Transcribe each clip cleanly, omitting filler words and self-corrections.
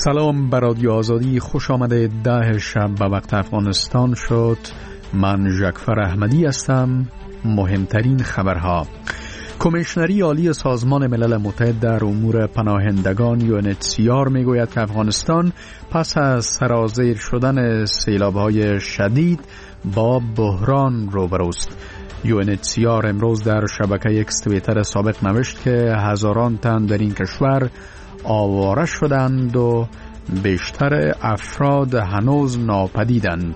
سلام بر رادیو آزادی، خوش آمده. 10 شب به وقت افغانستان شد. من جعفر احمدی هستم. مهمترین خبرها: کمیشنری عالی سازمان ملل متحد در امور پناهندگان UNHCR میگوید که افغانستان پس از سرازیر شدن سیلاب‌های شدید با بحران روبروست. UNHCR امروز در شبکه اکس توییتر سابق نوشت که هزاران تن در این کشور آواره شدند و بیشتر افراد هنوز ناپدیدند.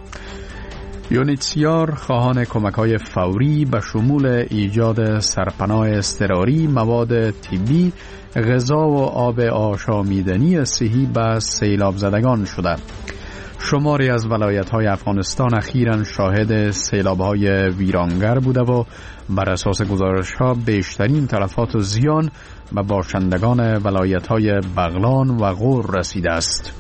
UNHCR خواهان کمک‌های فوری به شمول ایجاد سرپناه اضطراری، مواد طبی، غذا و آب آشامیدنی صحی به سیلاب زدگان شده. شماری از ولایت‌های افغانستان اخیراً شاهد سیلاب‌های ویرانگر بوده و بر اساس گزارش‌ها بیشترین تلفات و زیان به باشندگان ولایت‌های بغلان و غور رسیده است.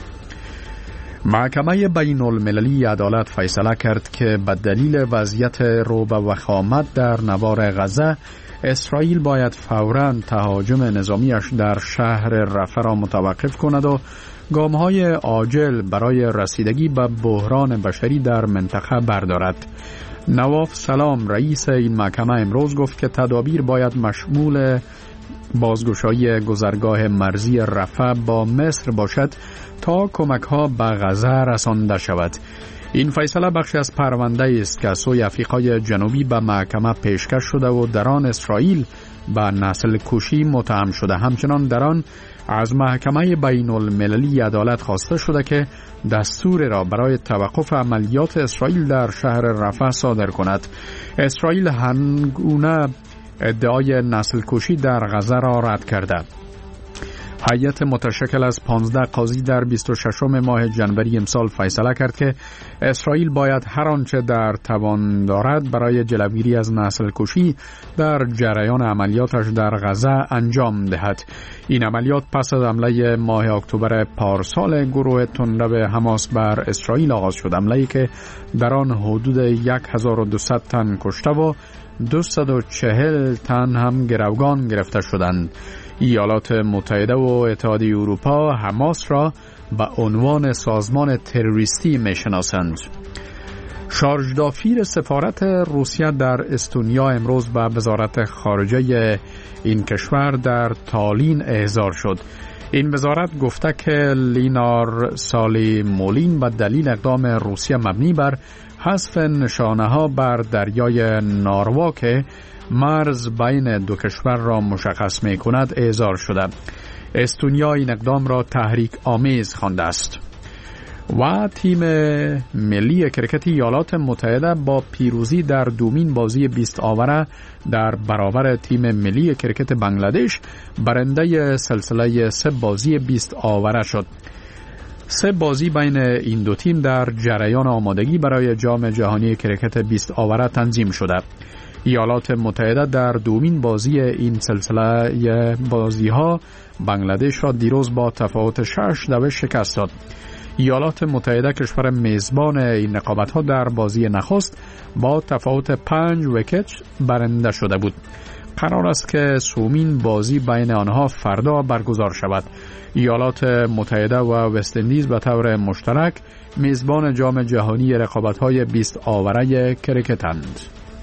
محکمه بین المللی عدالت فیصله کرد که به دلیل وضعیت رعب و وخامت در نوار غزه، اسرائیل باید فوراً تهاجم نظامیش در شهر رفح را متوقف کند و گام‌های عاجل برای رسیدگی به بحران بشری در منطقه بردارد. نواف سلام، رئیس این محکمه، امروز گفت که تدابیر باید مشمول بازگشایی گذرگاه مرزی رفح با مصر باشد تا کمک‌ها به غزه رسانده شود. این فیصله بخشی از پرونده است که سوی افریقای جنوبی به محکمه پیشکش شده و در آن اسرائیل به نسل کشی متهم شده. همچنان در آن از محکمه بین المللی عدالت خواسته شده که دستور را برای توقف عملیات اسرائیل در شهر رفح صادر کند. اسرائیل هنگونه ادعای نسل کشی در غزه را رد کرده. هیئت متشکل از 15 قاضی در 26 ماه جنوری امسال فیصله کرد که اسرائیل باید هر آنچه در توان دارد برای جلوگیری از نسل کشی در جریان عملیاتش در غزه انجام دهد. این عملیات پس از حمله ماه اکتبر پارسال گروه تندرو حماس بر اسرائیل آغاز شد، حمله‌ای که در آن حدود 1200 تن کشته و 240 تن هم گروگان گرفته شدند. ایالات متحده و اتحادیه اروپا حماس را به عنوان سازمان تروریستی میشناسند. شارژدافیر سفارت روسیه در استونیا امروز به وزارت خارجه این کشور در تالین احضار شد. این وزارت گفته که لینار سالیمولین به دلیل اقدام روسیه مبنی بر حذف نشانه‌ها بر دریای ناروا که مرز بین دو کشور را مشخص می کند احضار شده. استونیا این اقدام را تحریک آمیز خوانده است. و تیم ملی کرکت ایالات متحده با پیروزی در دومین بازی 20 آوره در برابر تیم ملی کرکت بنگلادش برنده سلسله 3 بازی 20 آوره شد. 3 بازی بین این دو تیم در جریان آمادگی برای جام جهانی کرکت 20 آوره تنظیم شده. ایالات متحده در دومین بازی این سلسله بازی ها بنگلادش را دیروز با تفاوت 6-2 شکست داد. ایالات متحده کشور میزبان این رقابت ها در بازی نخست با تفاوت 5 ویکت برنده شده بود. قرار است که سومین بازی بین آنها فردا برگزار شود. ایالات متحده و وست اندیز به طور مشترک میزبان جام جهانی رقابت های 20 آوره کرکتند.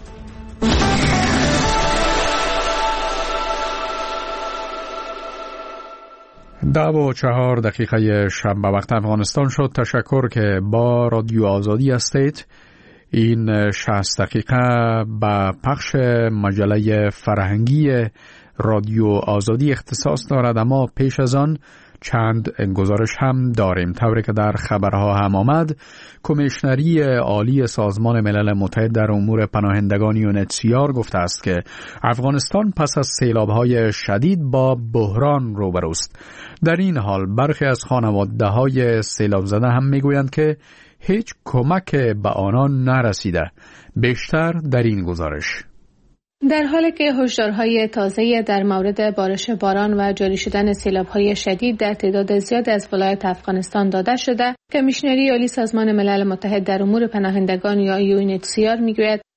10:04 شب به وقت افغانستان شد. تشکر که با رادیو آزادی هستید. این 60 دقیقه به پخش مجله فرهنگی رادیو آزادی اختصاص دارد، اما پیش از آن چند گزارش هم داریم. طوری که در خبرها هم آمد، کمیشنری عالی سازمان ملل متحد در امور پناهندگان UNHCR گفته است که افغانستان پس از سیلاب‌های شدید با بحران روبروست. در این حال برخی از خانواده‌های سیلاب زده هم میگویند که هیچ کمک به آنان نرسیده. بیشتر در این گزارش. در حالی که هشدارهای تازه در مورد بارش باران و جاری شدن سیلاب‌های شدید در تعداد زیاد از ولایات افغانستان داده شده، کمیشنری عالی سازمان ملل متحد در امور پناهندگان یا UNHCR میگوید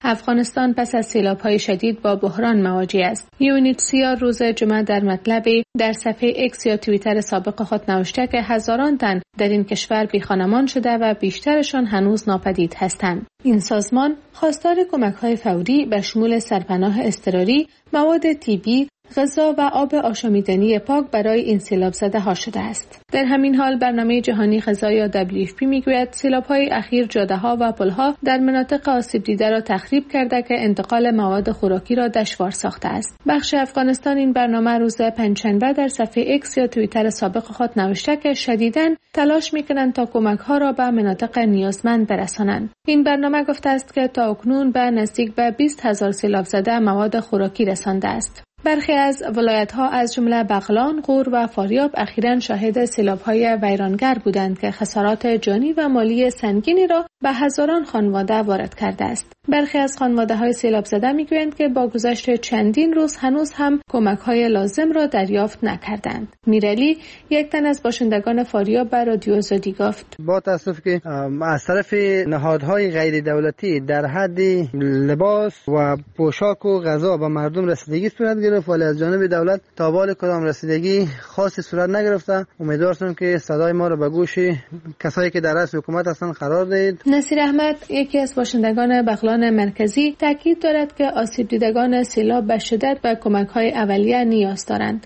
افغانستان پس از سیلاب‌های شدید با بحران مواجه است. یونیتسیا روز جمعه در مطلبی در صفحه ایکس یا توییتر سابق خود نوشته که هزاران تن در این کشور بیخانمان شده و بیشترشان هنوز ناپدید هستند. این سازمان خواستار کمک‌های فوری به شمول سرپناه اضطراری، مواد طبی، غذا و آب آشامیدنی پاک برای این سیلاب زده ها شده است. در همین حال برنامه جهانی غذا یا WFP میگوید سیلاب‌های اخیر جاده‌ها و پل‌ها در مناطق آسیب دیده را تخریب کرده که انتقال مواد خوراکی را دشوار ساخته است. بخش افغانستان این برنامه روز پنجشنبه در صفحه ایکس یا توییتر سابق خود نوشته که شدیداً تلاش می‌کنند تا کمک‌ها را به مناطق نیازمند برسانند. این برنامه گفته است که تا اکنون به نزدیک به 20,000 سیلاب زده مواد خوراکی رسانده است. برخی از ولایت‌ها از جمله بغلان، غور و فاریاب اخیراً شاهد سیلاب‌های ویرانگر بودند که خسارات جانی و مالی سنگینی را به هزاران خانواده وارد کرده است. برخی از خانواده‌های سیلاب زده می‌گویند که با گذشت چندین روز هنوز هم کمک‌های لازم را دریافت نکردند. میرعلی، یک تن از باشندگان فاریاب به رادیو آزادی گفت: با تأسف که از طرف نهادهای غیر دولتی در حد لباس و پوشاک و غذا به مردم رسیدگی صورت گرفت، ولی از جانب دولت تا بال کدام رسیدگی خاصی صورت نگرفته. امیدوارم که صدای ما را به گوش کسایی که در رأس حکومت هستند قرار دهید. نصیر احمد، یکی از باشندگان بغلان مرکزی، تاکید دارد که آسیب دیدگان سیلاب به شدت به کمک‌های اولیه نیاز دارند.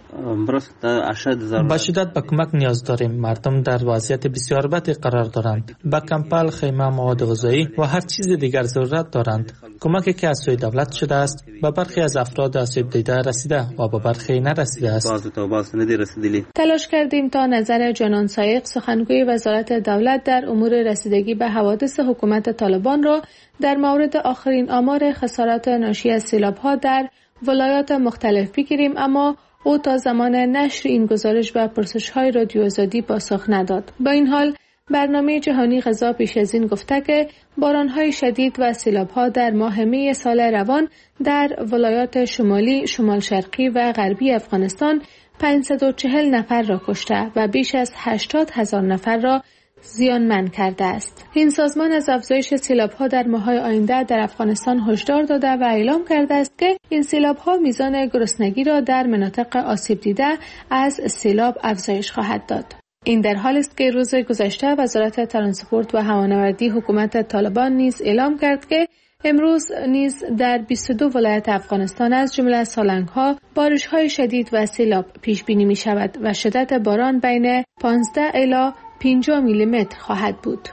به شدت به کمک نیاز داریم. مردم در وضعیت بسیار بدی قرار دارند. به کمپل، خیمه، مواد غذایی و هر چیز دیگر ضرورت دارند. کمکی که از سوی دولت شده است به برخی از افراد آسیب دیده رسیده و به برخی نرسیده است. تلاش کردیم تا نظر جانان سایق، سخنگوی وزارت دولت در امور رسیدگی به حوادث حکومت طالبان را در مورد آخرین آمار خسارات ناشی از سیلاب‌ها در ولایات مختلف بگیریم، اما او تا زمان نشر این گزارش به پرسش‌های رادیو آزادی پاسخ نداد. با این حال برنامه جهانی غذا پیش از این گفته که باران‌های شدید و سیلاب‌ها در ماه می سال روان در ولایات شمالی، شمال شرقی و غربی افغانستان 540 نفر را کشته و بیش از 80,000 نفر را زیانمند کرده است. این سازمان از افزایش سیلاب‌ها در ماه‌های آینده در افغانستان هشدار داده و اعلام کرده است که این سیلاب‌ها میزان گرسنگی را در مناطق آسیب دیده از سیلاب افزایش خواهد داد. این در حالی است که روز گذشته وزارت ترانسپورت و هوانوردی حکومت طالبان نیز اعلام کرد که امروز نیز در 22 ولایت افغانستان از جمله سالنگ‌ها بارش‌های شدید و سیلاب پیش بینی می‌شود و شدت باران بین 15 الی 50 میلیمتر خواهد بود.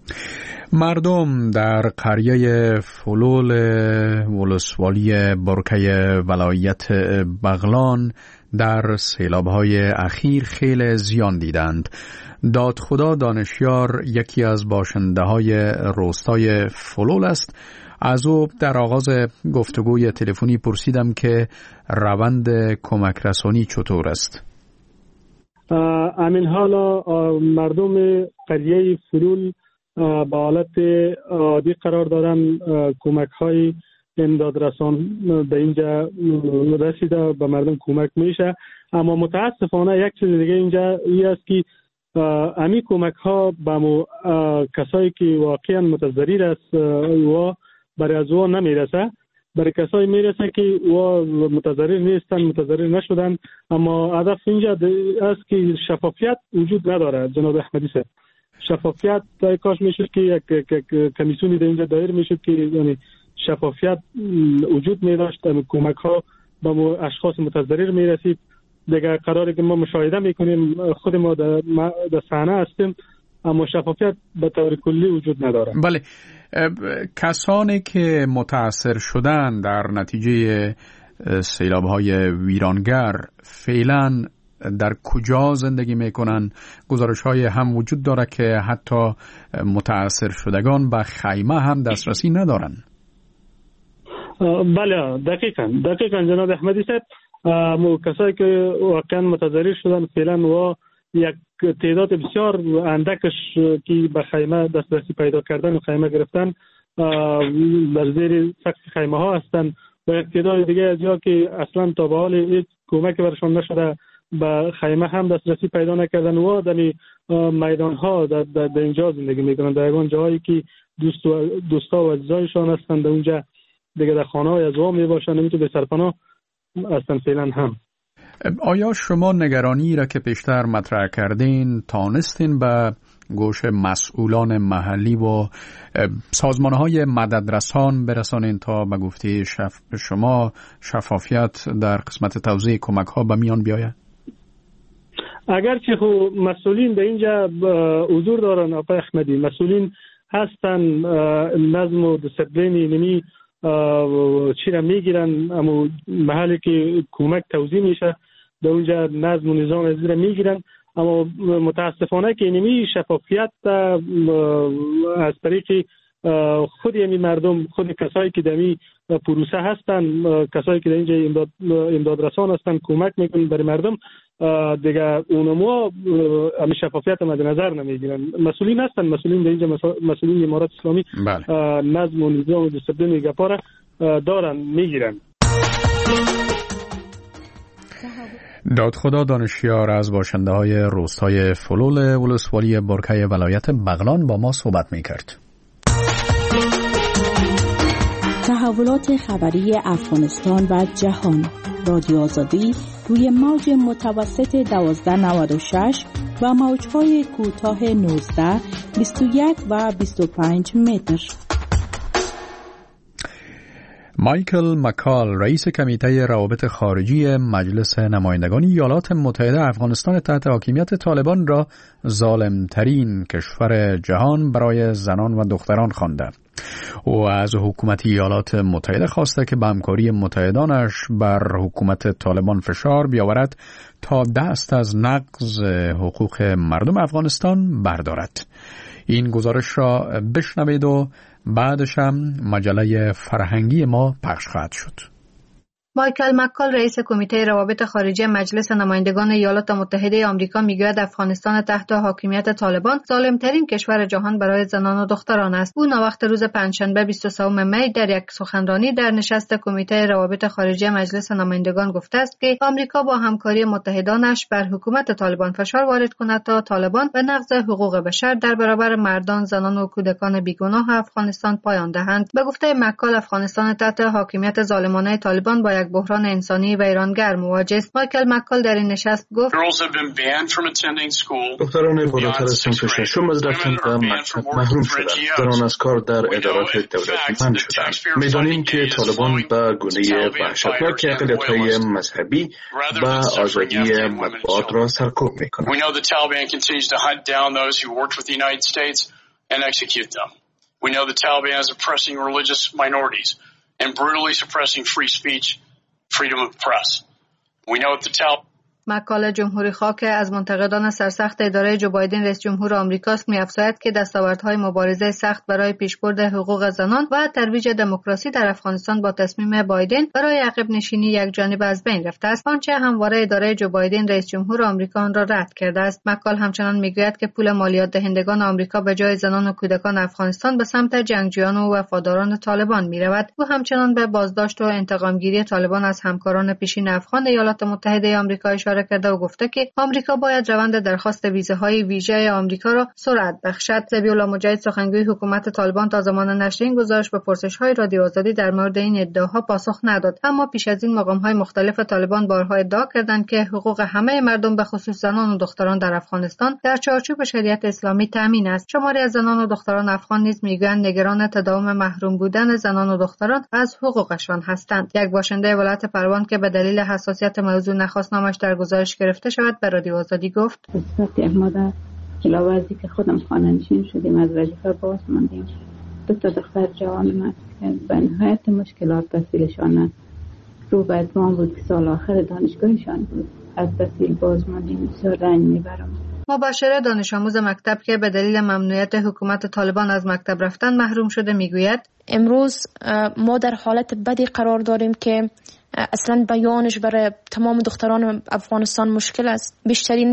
مردم در قریه فلول ولسوالی برکه ولایت بغلان در سیلاب‌های اخیر خیلی زیان دیدند. دادخدا دانشیار یکی از باشنده‌های روستای فلول است. از او در آغاز گفتگوی تلفنی پرسیدم که روند کمک رسانی چطور است. همین حالا مردم قریه فلول به حالت عادی قرار دارن. کمک های امداد رسان به اینجا رسیده، به مردم کمک میشه، اما متاسفانه یک چیز دیگه اینجا ای است که امی کمک ها به کسایی که واقعا متضرر است و برای از او نمیرسه. برای کسایی میرسه که او متضرر نیستن، متضرر نشدن، اما هدف اینجا است که شفافیت وجود نداره. جناب احمدی صاحب، شفافیت کاش میشد که یک کمیسیونی در اینجا دایر میشد که یعنی شفافیت وجود میداشت، کمک ها به اشخاص متضرر میرسید. دیگه قراره که ما مشاهده میکنیم، خود ما در صحنه هستیم، اما شفافیت به طور کلی وجود نداره. بله، کسانی که متاثر شدن در نتیجه سیلاب‌های ویرانگر فعلا در کجا زندگی میکنن؟ گزارش‌های هم وجود داره که حتی متاثر شدگان به خیمه هم دسترسی ندارن. بله، دقیقاً جناب احمدی صاحب، کسایی که واقعا متضرر شدن فعلا و یک تعداد بسیار اندکش که به خیمه دسترسی پیدا کردن و خیمه گرفتن در زیر سقف خیمه ها هستند و یک تعداد دیگه از یا که اصلا تا به حال هیچ کمک برشان نشده به خیمه هم دسترسی پیدا نکردن و در میدان ها در اینجا زندگی میکنن، در اون جایی که دوستا و عزیزایشان هستند. در اونجا دیگه در خانه‌های از وام میباشن، نمیتونه به سرپناه هستن فعلا هم. آیا شما نگرانی را که پیشتر مطرح کردین تانستین به گوش مسئولان محلی و سازمان‌های مددرسان برسانین تا به گفته شما شفافیت در قسمت توزیع کمک‌ها به میان بیاید؟ اگرچه خب مسئولین در اینجا حضور دارن آقای احمدی، مسئولین هستن، نظم و دیسپلین نمی چی را میگیرن، اما محلی که کمک توزیع میشه در اونجا نظم و نظام از را میگیرن، اما متاسفانه که نمی شفافیت از طریق خود یعنی مردم، خود کسایی که در این پروسه هستن، کسایی که در اینجا امدادرسان هستن کمک میکنن برای مردم، دیگه اونما همین شفافیت مد نظر نمیگیرن. مسئولین هستن، مسئولین در اینجا مسئولین امارات اسلامی نظم و نظام و دیسپلین گپا دارن میگیرن. دادخدا دانشیار از باشنده‌های روستای فلول ولسوالی برکه ولایت بغلان با ما صحبت می‌کرد. تحولات خبری افغانستان و جهان، رادیو آزادی روی موج متوسط 1296 و موج‌های کوتاه 19، 21 و 25 متر. مایکل مکال رئیس کمیته روابط خارجی مجلس نمایندگان ایالات متحده افغانستان تحت حاکمیت طالبان را ظالمترین کشور جهان برای زنان و دختران خوانده. او از حکومت ایالات متحده خواسته که به همکاری متحدانش بر حکومت طالبان فشار بیاورد تا دست از نقض حقوق مردم افغانستان بردارد. این گزارش را بشنوید و بعدش هم مجله فرهنگی ما پخش خواهد شد. مایکل مکال رئیس کمیته روابط خارجی مجلس نمایندگان ایالات متحده آمریکا میگوید افغانستان تحت حاکمیت طالبان ظالمترین کشور جهان برای زنان و دختران است. او ناوقت روز پنجشنبه 23 می در یک سخنرانی در نشست کمیته روابط خارجی مجلس نمایندگان گفته است که آمریکا با همکاری متحدانش بر حکومت طالبان فشار وارد کند تا طالبان به نقض حقوق بشر در برابر مردان، زنان و کودکان بیگناه افغانستان پایان دهند. به گفته مکال افغانستان تحت حاکمیت ظالمانه طالبان با یک بحران انسانی و ایرانگر مواجه است. مایکل مکال در این نشست گفت دختران بالاتر از صنف ششم از رفتن به مکتب محروم شدند. زنان از کار در ادارات دولتی منع شدند. می‌دانیم که طالبان به گونه وحشتناک اقلیت‌های مذهبی و آزادی مطبوعات را سرکوب می‌کنند. We know the Taliban is oppressing religious minorities and brutally suppressing free speech, freedom of press. We know that the Taliban مکال جمهوری خواه که از منتقدان سرسخت اداره جو بایدن رئیس جمهور آمریکاست می‌افزاید که دستاوردهای مبارزه سخت برای پیشبرد حقوق زنان و ترویج دموکراسی در افغانستان با تصمیم بایدن برای عقب نشینی یک جانبه از بین رفته است، آنچه همواره اداره جو بایدن رئیس جمهور آمریکا آن را رد کرده است. مکال همچنان می‌گوید که پول مالیات دهندگان آمریکا به جای زنان و کودکان افغانستان به سمت جنگجویان و وفاداران طالبان می‌رود. او همچنان به بازداشت و انتقامگیری طالبان از همکاران پیشین افغان ایالات متحده آمریکا اشاره کرده و گفته که آمریکا باید روند درخواست ویزاهای ویژه آمریکا را سرعت بخشد. ذبیح الله مجاهد سخنگوی حکومت طالبان تا زمان نشر این گزارش به پرسش‌های رادیو آزادی در مورد این ادعاها پاسخ نداد، اما پیش از این مقام‌های مختلف طالبان بارها ادعا کردند که حقوق همه مردم به خصوص زنان و دختران در افغانستان در چارچوب شریعت اسلامی تامین است. شماری از زنان و دختران افغان نیز میگویند نگران تداوم محروم بودن زنان و دختران از حقوقشان هستند. یک باشنده ولایت پروان که به دلیل حساسیت موضوع نخواست نامش در گزارش گرفته شود به رادیو آزادی گفت: به صورت یک مادر کلاوازی که خودم خانه‌نشین شدیم از وظیفه باز ماندیم. 2 دختر جوان من که به نهایت مشکلات تحصیلشان رو به اتمام بود که سال آخر دانشگاهشان بود. از تحصیل باز ماندیم. بسیار رنج میبرم. مباشر دانش آموز مکتب که به دلیل ممنوعیت حکومت طالبان از مکتب رفتن محروم شده میگوید: امروز ما در حالت بدی قرار داریم که اصلا بیانش برای تمام دختران افغانستان مشکل است. بیشترین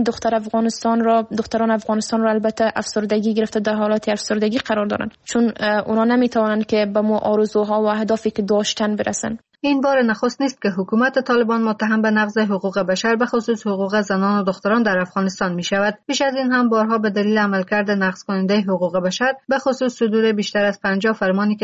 دختران افغانستان را البته افسردگی گرفته، در حالت افسردگی قرار دارند، چون اونا نمیتوانند که به مو آرزوها و اهدافی که داشتن برسن. این بار نخست نیست که حکومت طالبان متهم به نقض حقوق بشر به خصوص حقوق زنان و دختران در افغانستان می شود. پیش از این هم بارها به دلیل عملکرد نقض کننده حقوق بشر به خصوص صدور بیشتر از 50 فرمانی که